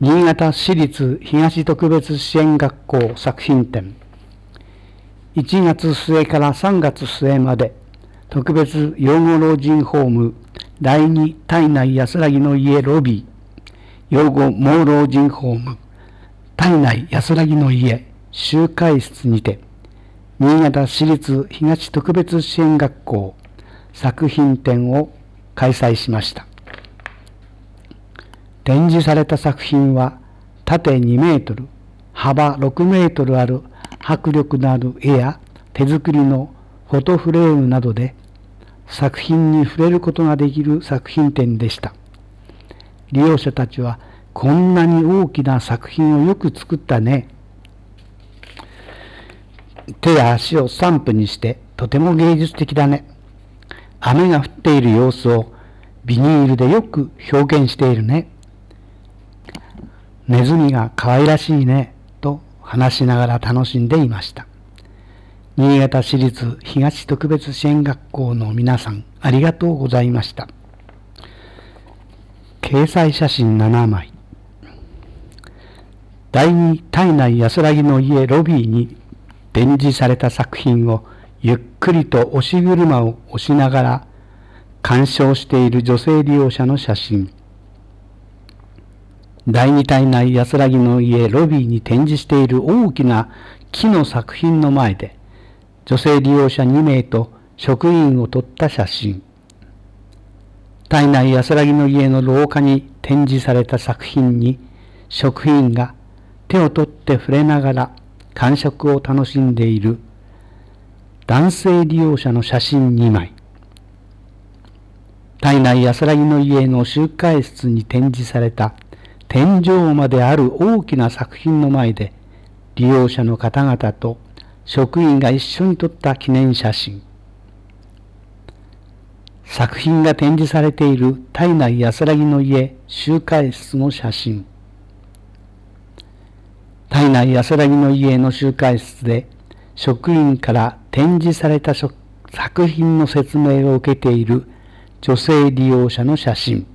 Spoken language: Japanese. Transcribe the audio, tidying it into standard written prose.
新潟市立東特別支援学校作品展。1月末から3月末まで、特別養護老人ホーム第二胎内安らぎの家ロビー、養護盲老人ホーム胎内安らぎの家集会室にて、新潟市立東特別支援学校作品展を開催しました。展示された作品は、縦2メートル、幅6メートルある迫力のある絵や手作りのフォトフレームなどで、作品に触れることができる作品展でした。利用者たちは、こんなに大きな作品をよく作ったね。手や足をスタンプにしてとても芸術的だね。雨が降っている様子をビニールでよく表現しているね。ネズミが可愛らしいねと話しながら楽しんでいました。新潟市立東特別支援学校の皆さん、ありがとうございました。掲載写真7枚。第二胎内安らぎの家ロビーに展示された作品をゆっくりと押し車を押しながら鑑賞している女性利用者の写真。第二胎内安らぎの家ロビーに展示している大きな木の作品の前で、女性利用者2名と職員を撮った写真。胎内安らぎの家の廊下に展示された作品に、職員が手を取って触れながら感触を楽しんでいる男性利用者の写真2枚。胎内安らぎの家の集会室に展示された天井まである大きな作品の前で、利用者の方々と職員が一緒に撮った記念写真。作品が展示されている胎内安らぎの家集会室の写真。胎内安らぎの家の集会室で職員から展示された作品の説明を受けている女性利用者の写真。